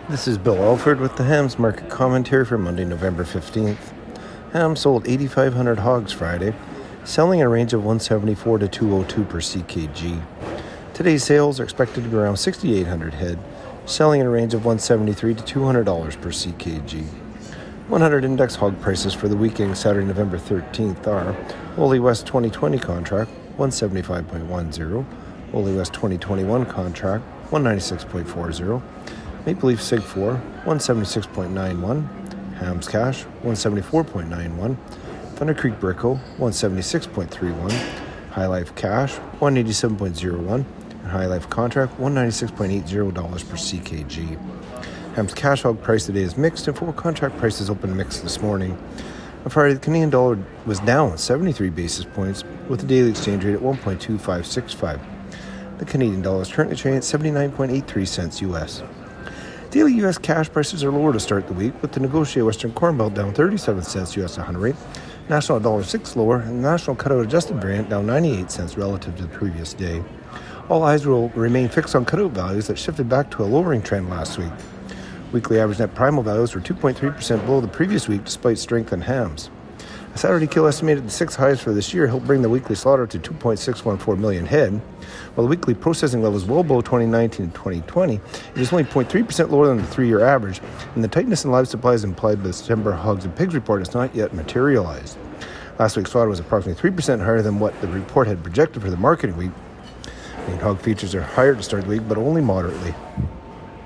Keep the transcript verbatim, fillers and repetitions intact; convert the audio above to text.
This is Bill Alford with the Hams Market Commentary for Monday, November fifteenth. Hams sold eighty-five hundred hogs Friday, selling in a range of one seventy-four to two oh two per C K G. Today's sales are expected to be around sixty-eight hundred head, selling in a range of one seventy-three to two hundred dollars per C K G. one hundred index hog prices for the week ending Saturday, November thirteenth are Wholly West twenty twenty contract, one seventy-five point one zero, Wholly West twenty twenty-one contract, one ninety-six point four zero, Maple Leaf Sig four, one seventy-six point nine one, Hams Cash, one seventy-four point nine one, Thunder Creek Brickle, one seventy-six point three one, High Life Cash, one eighty-seven point zero one, and High Life Contract, one ninety-six point eight zero dollars per C K G. Hams Cash hog price today is mixed, and forward contract prices open mixed this morning. On Friday, the Canadian dollar was down seventy-three basis points, with the daily exchange rate at one point two five six five. The Canadian dollar is currently trading at seventy-nine point eight three cents U S. Daily U S cash prices are lower to start the week, with the negotiated Western Corn Belt down thirty-seven cents U S a hundredweight, National dollar six lower, and the National Cutout Adjusted variant down ninety-eight cents relative to the previous day. All eyes will remain fixed on cutout values that shifted back to a lowering trend last week. Weekly average net primal values were two point three percent below the previous week despite strength in hams. A Saturday kill estimated the sixth highest for this year helped bring the weekly slaughter to two point six one four million head. While the weekly processing level is well below twenty nineteen and twenty twenty, it is only zero point three percent lower than the three-year average, and the tightness in live supplies implied by the September hogs and pigs report has not yet materialized. Last week's slaughter was approximately three percent higher than what the report had projected for the marketing week. Main hog features are higher to start the week, but only moderately.